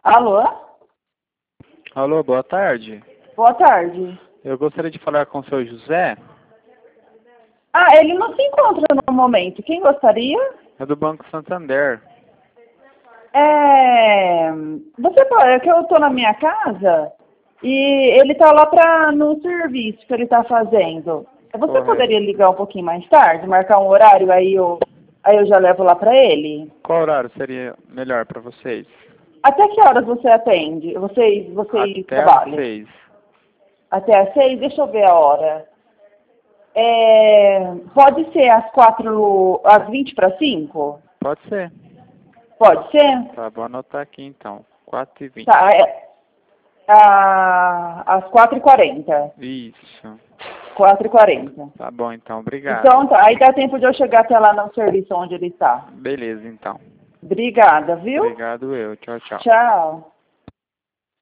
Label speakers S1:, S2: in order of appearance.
S1: Alô?
S2: Alô, boa tarde.
S1: Boa tarde.
S2: Eu gostaria de falar com o seu José.
S1: Ah, ele não se encontra no momento. Quem gostaria?
S2: É do Banco Santander.
S1: É que eu tô na minha casa e ele tá lá no serviço que ele tá fazendo. Você
S2: Correto.
S1: poderia ligar um pouquinho mais tarde, marcar um horário, aí eu já levo lá pra ele?
S2: Qual horário seria melhor para vocês?
S1: Até que horas você atende? Vocês
S2: Até às
S1: trabalham?
S2: 6.
S1: Até às 6? Deixa eu ver a hora. Pode ser às 20 para 5?
S2: Pode ser.
S1: Pode ser?
S2: Tá, vou anotar aqui então. 4h20.
S1: Tá, às 4h40.
S2: Isso.
S1: 4h40.
S2: Tá bom então, obrigado.
S1: Então, tá, aí dá tempo de eu chegar até lá no serviço onde ele está.
S2: Beleza então.
S1: Obrigada, viu?
S2: Obrigado eu. Tchau, tchau.
S1: Tchau.